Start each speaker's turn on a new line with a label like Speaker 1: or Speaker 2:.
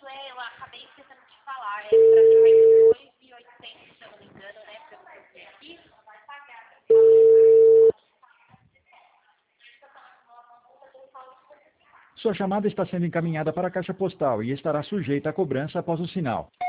Speaker 1: é, eu acabei esquecendo de falar, é para 2.800, se eu não me engano, né? Pelo que eu vi aqui.
Speaker 2: Sua chamada está sendo encaminhada para a caixa postal e estará sujeita a cobrança após o sinal.